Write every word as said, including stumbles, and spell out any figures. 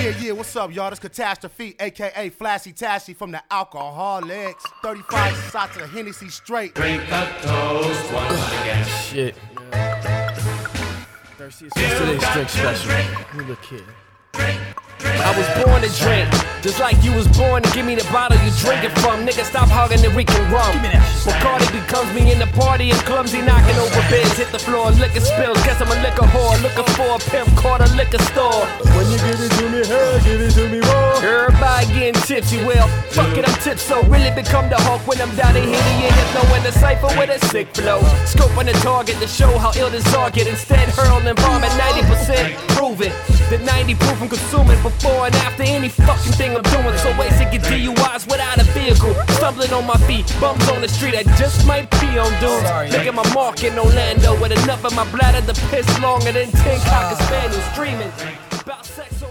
Yeah, yeah, what's up, y'all? This Catastrophe, a k a. Flashy Tashy from the Alcoholics. thirty-five shots of Hennessy straight. Drink a toast once again. Shit. Thirsty as today's drink special. You look kid. I was born to drink, just like you was born to give me the bottle you drinking from. Nigga, stop hugging the Rican rum. Bacardi becomes me in the party and clumsy, knocking over beds, hit the floor, liquor spills. Guess I'm a liquor whore, looking for a pimp, caught a liquor store. When you give it to me, hey, give it to me raw. Everybody getting tipsy, well, fuck it, I'm tips so really become the Hulk when I'm down in hitting your hip, in the cypher with a sick flow. Scoping the target to show how ill this target. Instead, hurling bomb at ninety percent, prove it. The ninety proof I'm consuming before and after any fucking thing I'm doing. So wasting get D U Is without a vehicle. Stumbling on my feet, bumps on the street, I just might pee on dudes. Look at my mark in Orlando with enough of my bladder to piss longer than ten cocker spaniels dreaming about sex.